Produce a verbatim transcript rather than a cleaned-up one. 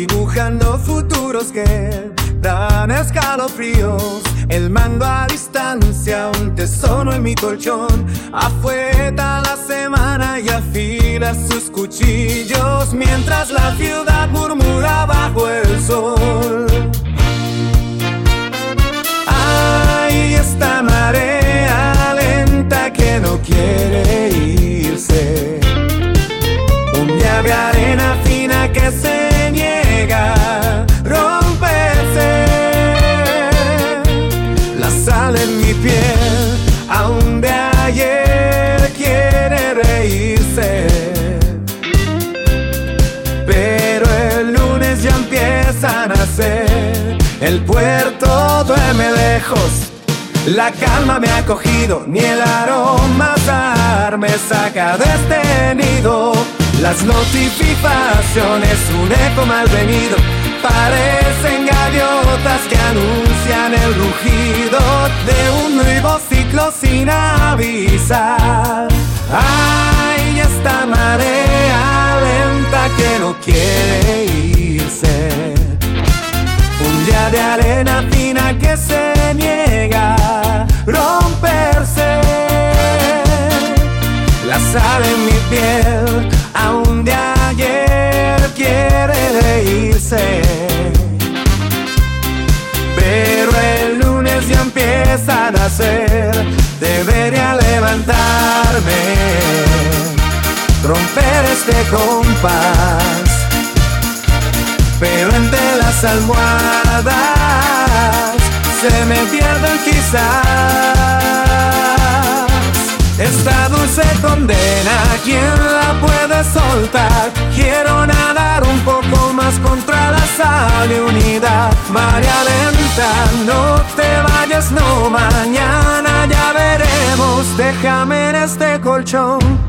dibujando futuros que dan escalofríos. El mando a distancia, un tesoro en mi colchón. Afuera la semana y afila sus cuchillos, mientras la ciudad murmura bajo el sol. Hay esta marea lenta que no quiere irse, un día de arena fina que se niega a romperse. La sal en mi piel, aún de ayer, quiere reírse, pero el lunes ya empieza a nacer. El puerto duerme lejos, la calma me ha cogido, ni el aroma azahar me saca de este nido. Las notificaciones, un eco malvenido, parecen gaviotas que anuncian el rugido de un nuevo ciclo sin avisar. Hay esta marea lenta que no quiere irse, un día de arena fina que se niega a romperse. La sal en mi piel, aún de ayer, quiere reírse, pero el lunes ya empieza a nacer. Debería levantarme, romper este compás, pero entre las almohadas se me pierden quizás. Esta dulce condena, ¿quién la puede soltar? Quiero nadar un poco más contra la sal de unidad. Marea lenta, no te vayas, no, mañana ya veremos. Déjame en este colchón.